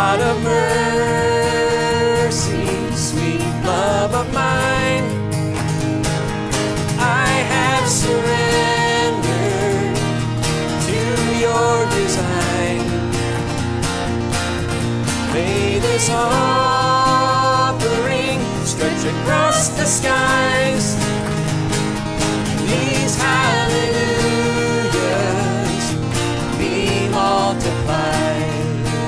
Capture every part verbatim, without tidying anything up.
God of mercy, sweet love of mine, I have surrendered to your design. May this offering stretch across the skies. These hallelujahs be multiplied.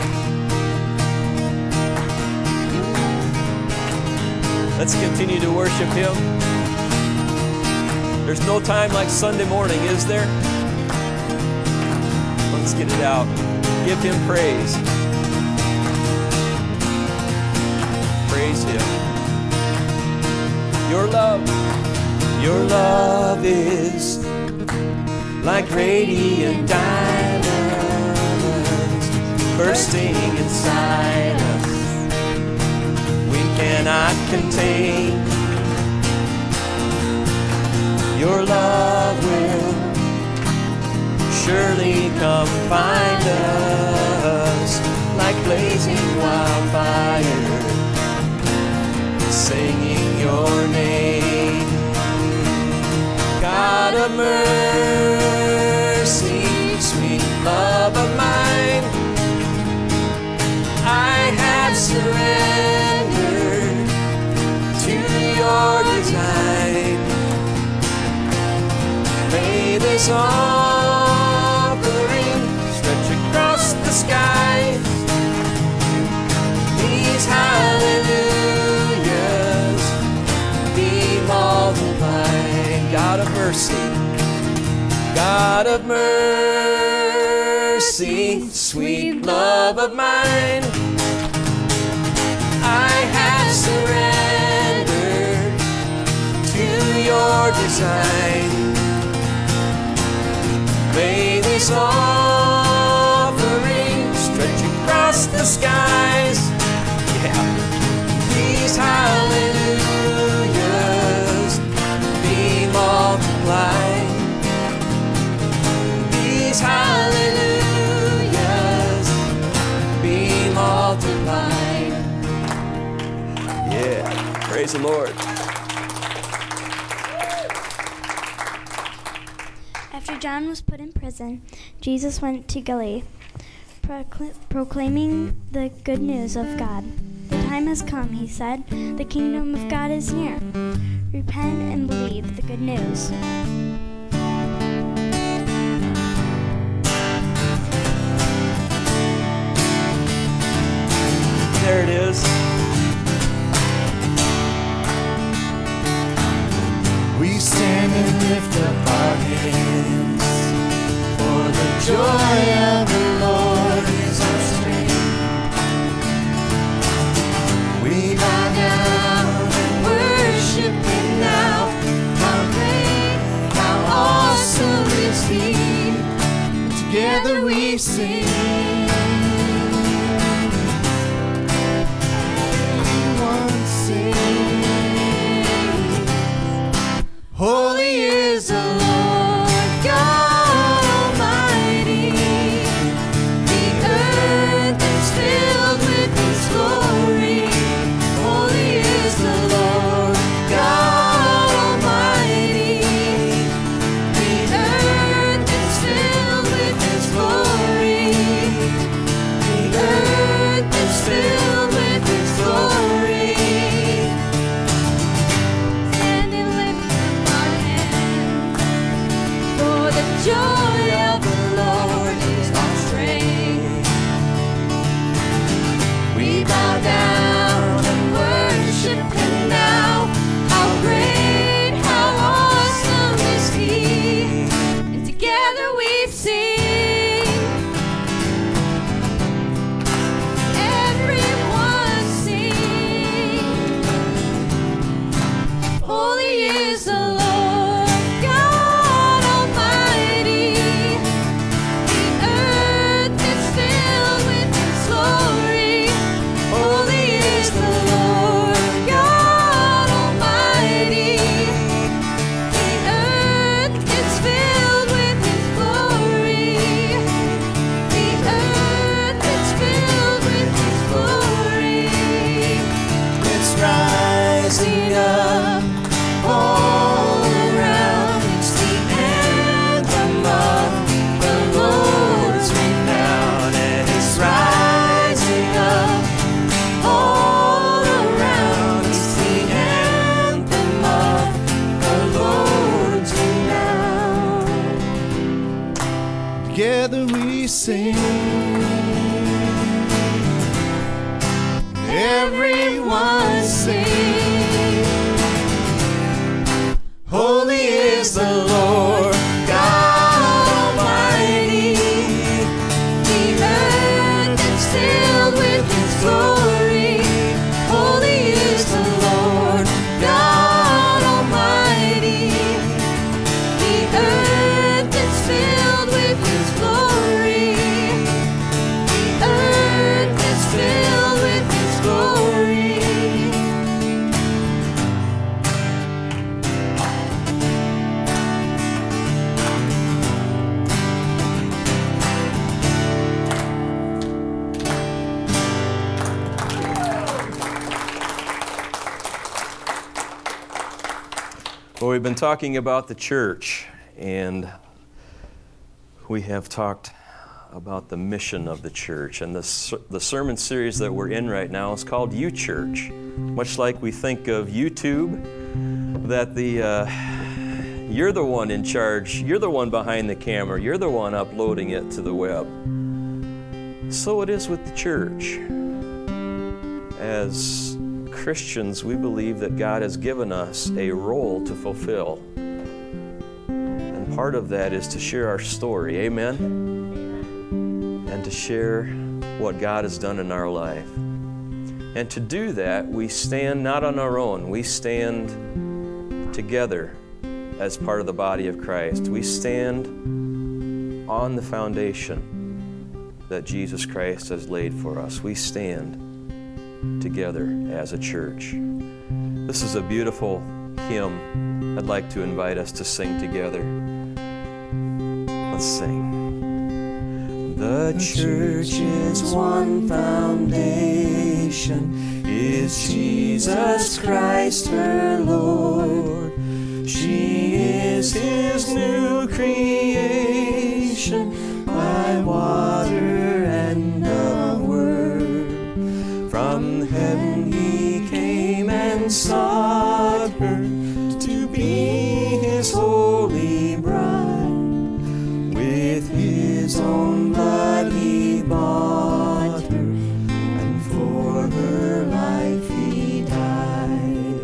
Let's continue to worship Him. There's no time like Sunday morning, is there? Let's get it out. Give Him praise. Praise Him. Your love, your love is like radiant diamonds bursting inside us. We cannot contain. Your love will surely come find us like blazing wildfire, singing your name. God of mercy, sweet love of mine, I have surrendered to your design. May this offering stretch across the skies. These hallelujahs be multiplied. God of mercy, God of mercy, sweet love of mine, I have surrendered to your design. May this offering stretch across the skies. Yeah. These hallelujahs be multiplied. These hallelujahs be multiplied. Yeah. Praise the Lord. After John was put in prison, Jesus went to Galilee, procl- proclaiming the good news of God. The time has come, he said. The kingdom of God is near. Repent and believe the good news. There it is. We stand and lift up our hands, for the joy of the Lord is our strength. We bow down and worship Him now. How great, how awesome is He. Together we sing. everyone sing. Holy is the Lord God Almighty. The earth is filled with His glory. Holy is the Lord God Almighty. The earth is filled with His glory. The earth is filled with His glory. Well, we've been talking about the church, and we have talked about the mission of the church. And the, ser- the sermon series that we're in right now is called You Church. Much like we think of YouTube, that the uh, you're the one in charge, you're the one behind the camera, you're the one uploading it to the web. So it is with the church. As Christians, we believe that God has given us a role to fulfill. And part of that is to share our story, amen? And to share what God has done in our life. And to do that, we stand not on our own. We stand together as part of the body of Christ. We stand on the foundation that Jesus Christ has laid for us. We stand together as a church. This is a beautiful hymn I'd like to invite us to sing together. Let's sing. The church is one foundation, is Jesus Christ her Lord. She is His new creation by water and the word. From heaven He came and sought her to be His holy bride. With His own blood He bought her, and for her life He died.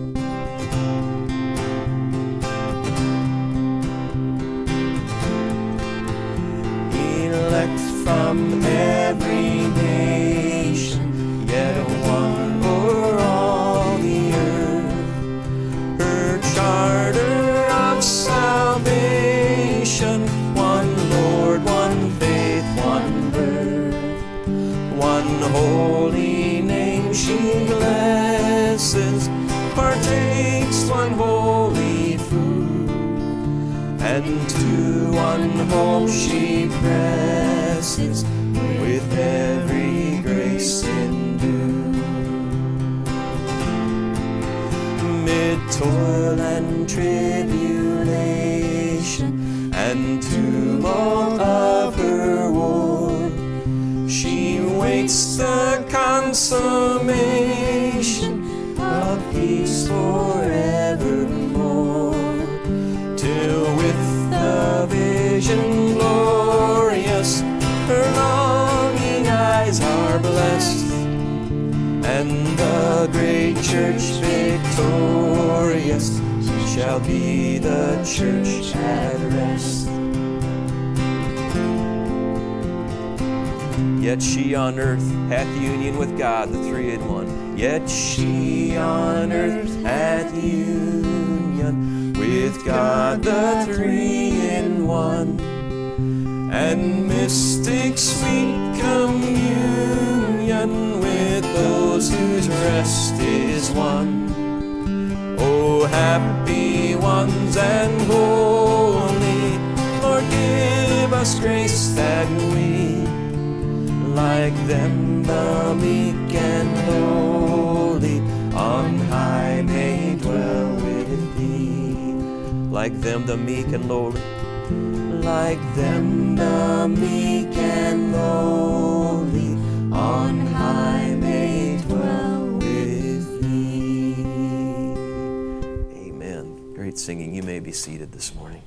Elect from every nation, yet one o'er all the earth, her charter of salvation, one Lord, one faith, one birth, one holy name she blesses, partakes one holy food, and to one hope she presses with every grace endued. Mid toil and tribulation and tumult of her war, she waits the consummation of peace forevermore, till with the vision glorious her longing eyes are blessed, and the great church victorious shall be the church at rest. Yet she on earth hath union with God, the three in one. Yet she on earth hath union with God, the three in one. And mystic sweet communion with those whose rest is won. Oh, happy ones and holy, Lord, give us grace that we, like them, the meek and lowly, on high may dwell with Thee. Like them, the meek and lowly, like them, the meek and lowly, on high may dwell with Thee. Amen. Great singing. You may be seated this morning.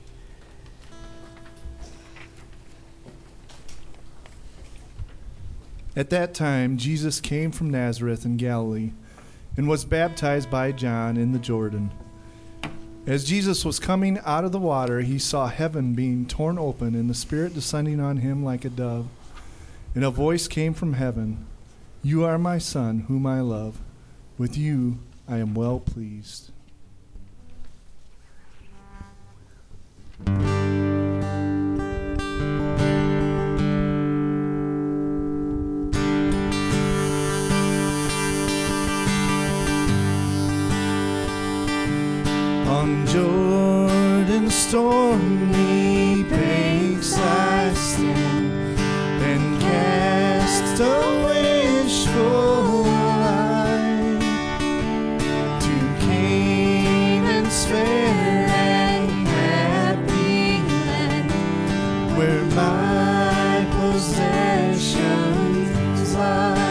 At that time, Jesus came from Nazareth in Galilee and was baptized by John in the Jordan. As Jesus was coming out of the water, he saw heaven being torn open and the Spirit descending on him like a dove. And a voice came from heaven, "You are my Son, whom I love. With you I am well pleased." On Jordan's stormy banks I stand and cast a wishful eye to Canaan's fair and happy land, where my possessions lie.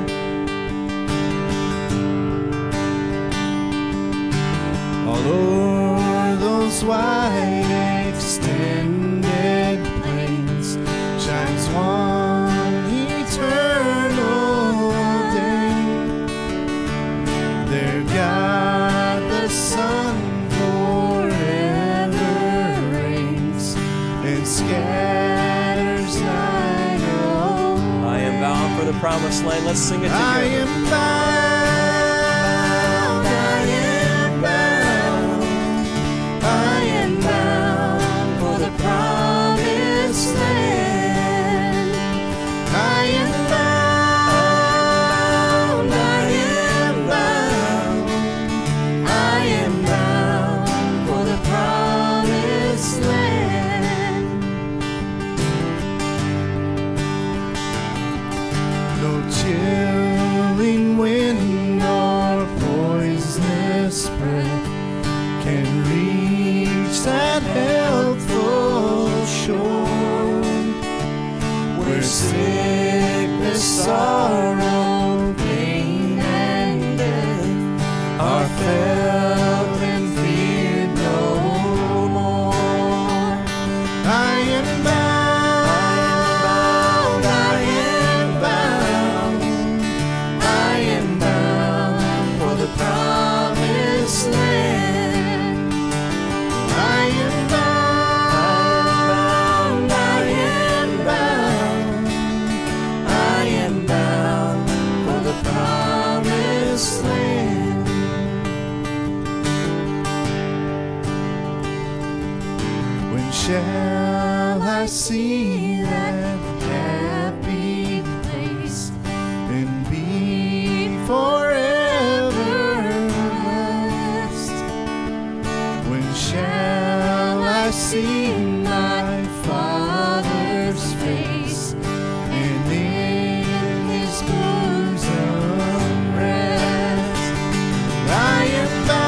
All o'er those wide extended plains shines one eternal day. There God the Son forever reigns and scatters night away. I am bound for the promised land. Let's sing it together. I am bound. Chilling wind or poisonous breath can reach that healthful shore, where sickness, sorrow, pain, and death are felt and feared no more. I am bound. Shall I see that happy place and be forever blessed? When shall I see my Father's face and in His bosom rest? I am bound.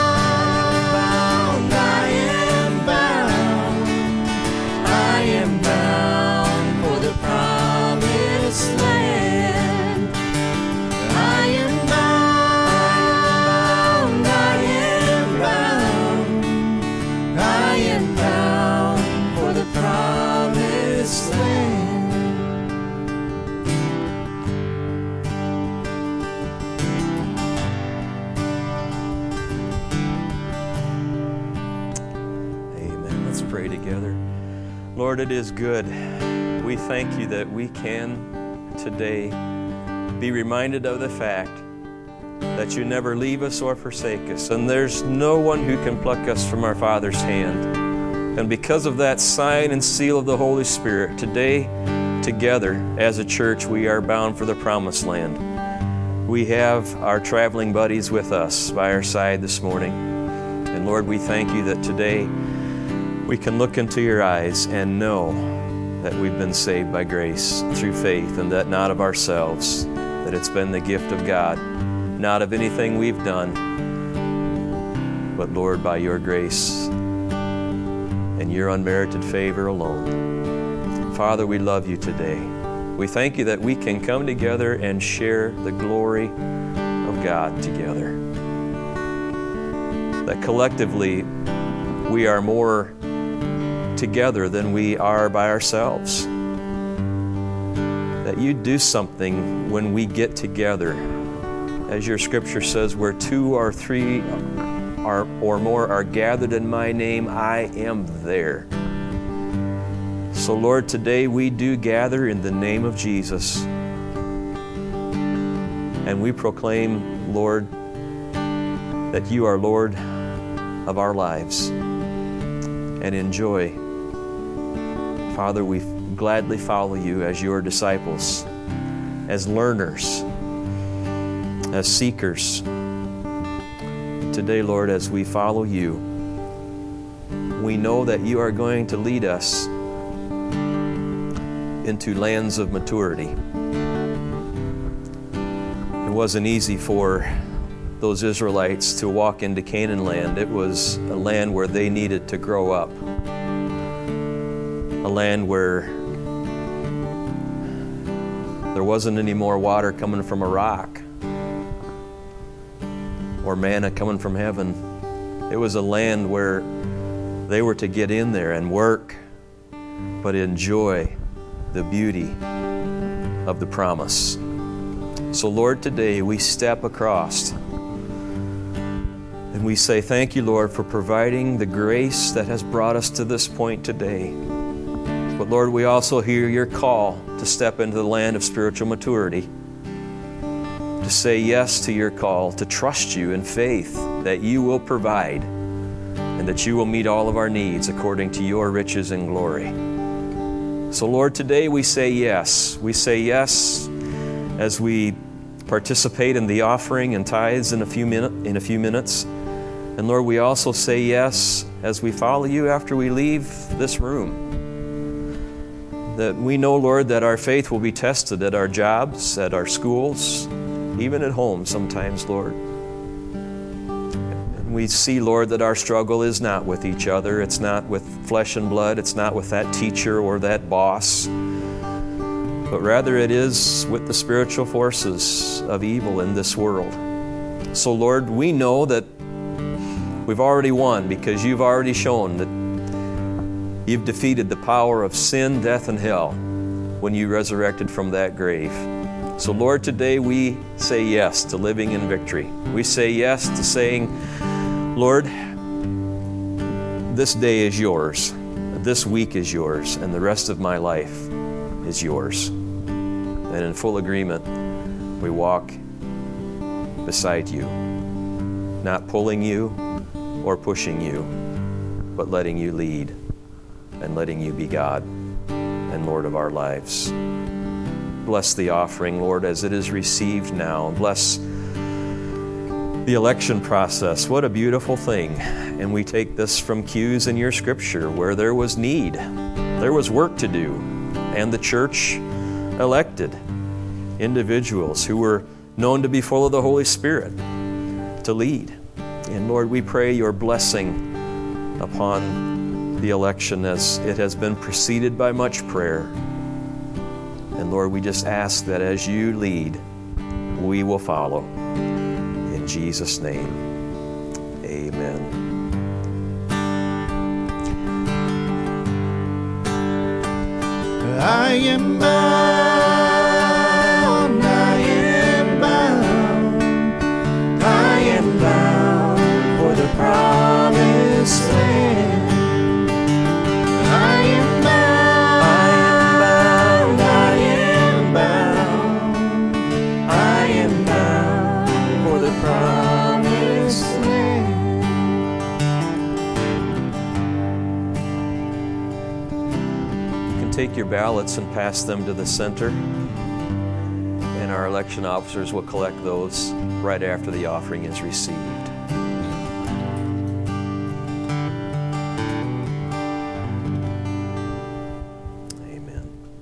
Lord, it is good. We thank you that we can today be reminded of the fact that you never leave us or forsake us, and there's no one who can pluck us from our Father's hand. And because of that sign and seal of the Holy Spirit, today, together as a church, we are bound for the promised land. We have our traveling buddies with us by our side this morning. And Lord, we thank you that today we can look into your eyes and know that we've been saved by grace through faith, and that not of ourselves, that it's been the gift of God, not of anything we've done, but Lord, by your grace and your unmerited favor alone. Father, we love you today. We thank you that we can come together and share the glory of God together. That collectively we are more together than we are by ourselves. That that you do something when we get together. As your scripture says, where two or three are, or more are gathered in my name, I am there. So Lord, today we do gather in the name of Jesus. And we proclaim, Lord, that you are Lord of our lives. And enjoy. Father, we gladly follow you as your disciples, as learners, as seekers. Today, Lord, as we follow you, we know that you are going to lead us into lands of maturity. It wasn't easy for those Israelites to walk into Canaan land. It was a land where they needed to grow up, a land where there wasn't any more water coming from a rock or manna coming from heaven. It was a land where they were to get in there and work, but enjoy the beauty of the promise. So Lord, today we step across and we say, thank you, Lord, for providing the grace that has brought us to this point today. But Lord, we also hear your call to step into the land of spiritual maturity, to say yes to your call, to trust you in faith that you will provide and that you will meet all of our needs according to your riches and glory. So Lord, today we say yes. We say yes as we participate in the offering and tithes in a few minute, in a few minutes. And Lord, we also say yes as we follow you after we leave this room. That we know, Lord, that our faith will be tested at our jobs, at our schools, even at home sometimes, Lord. And we see, Lord, that our struggle is not with each other. It's not with flesh and blood. It's not with that teacher or that boss. But rather it is with the spiritual forces of evil in this world. So, Lord, we know that we've already won because you've already shown that you've defeated the power of sin, death, and hell when you resurrected from that grave. So, Lord, today we say yes to living in victory. We say yes to saying, Lord, this day is yours, this week is yours, and the rest of my life is yours. And in full agreement, we walk beside you, not pulling you or pushing you, but letting you lead and letting you be God and Lord of our lives. Bless the offering, Lord, as it is received now. Bless the election process. What a beautiful thing. And we take this from cues in your scripture where there was need, there was work to do, and the church elected individuals who were known to be full of the Holy Spirit to lead. And Lord, we pray your blessing upon the election as it has been preceded by much prayer. And Lord, we just ask that as you lead, we will follow. In Jesus' name, amen. I am bound, I am bound, I am bound for the promised land. I am bound, I am bound, I am bound for the promised land. Take your ballots and pass them to the center, and our election officers will collect those right after the offering is received.